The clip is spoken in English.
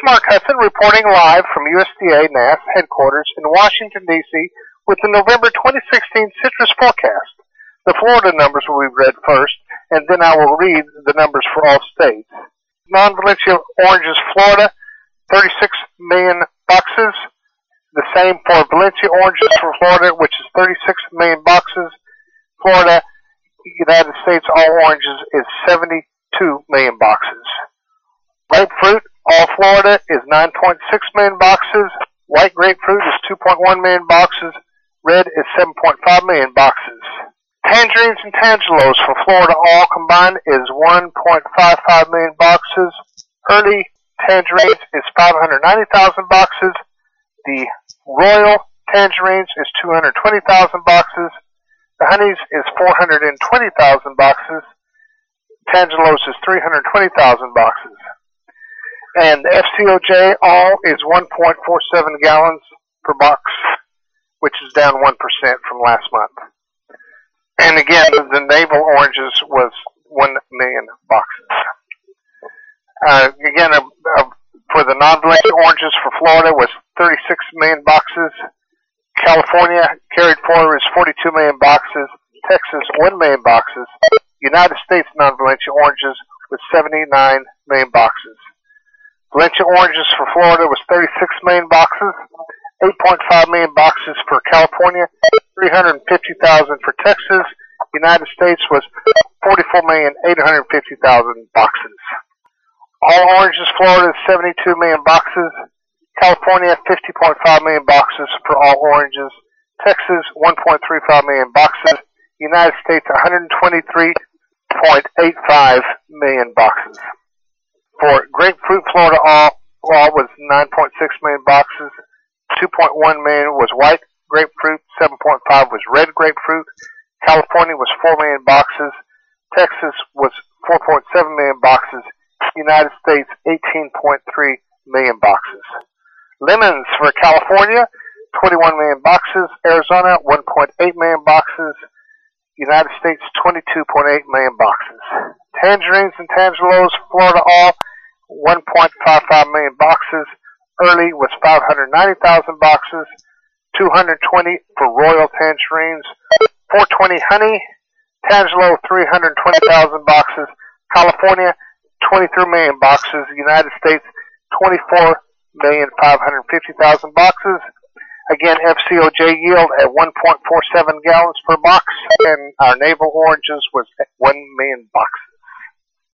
Mark Hudson reporting live from USDA NASS headquarters in Washington, D.C. with the November 2016 citrus forecast. The Florida numbers will be read first, and then I will read the numbers for all states. Non-Valencia oranges, Florida, 36 million boxes. The same for Valencia oranges for Florida, which is 36 million boxes. Florida, United States, all oranges is 72 million boxes. Grapefruit, all Florida, is 9.6 million boxes. White grapefruit is 2.1 million boxes. Red is 7.5 million boxes. Tangerines and tangelos for Florida all combined is 1.55 million boxes. Early tangerines is 590,000 boxes. The royal tangerines is 220,000 boxes. The honeys is 420,000 boxes. Tangelos is 320,000 boxes. And the FCOJ all is 1.47 gallons per box, which is down 1% from last month. And again, the navel oranges was 1 million boxes. For the non-Valencia oranges for Florida was 36 million boxes. California carried forward is 42 million boxes. Texas, 1 million boxes. United States non-Valencia oranges was 79 million boxes. Valencia oranges for Florida was 36 million boxes. 8.5 million boxes for California, 350,000 for Texas. United States was 44,850,000 boxes. All oranges, Florida is 72 million boxes. California, 50.5 million boxes for all oranges. Texas, 1.35 million boxes. United States, 123.85 million boxes. For grapefruit, Florida all was 9.6 million boxes. 2.1 million was white grapefruit, 7.5 was red grapefruit. California was 4 million boxes. Texas was 4.7 million boxes. United States, 18.3 million boxes. Lemons for California, 21 million boxes. Arizona, 1.8 million boxes. United States, 22.8 million boxes. Tangerines and tangelos, Florida all, 1.55 million boxes. Early was 590,000 boxes. 220 for royal tangerines. 420 honey. Tangelo, 320,000 boxes. California, 23 million boxes. United States, 24,550,000 boxes. Again, FCOJ yield at 1.47 gallons per box, and our navel oranges was at 1 million boxes.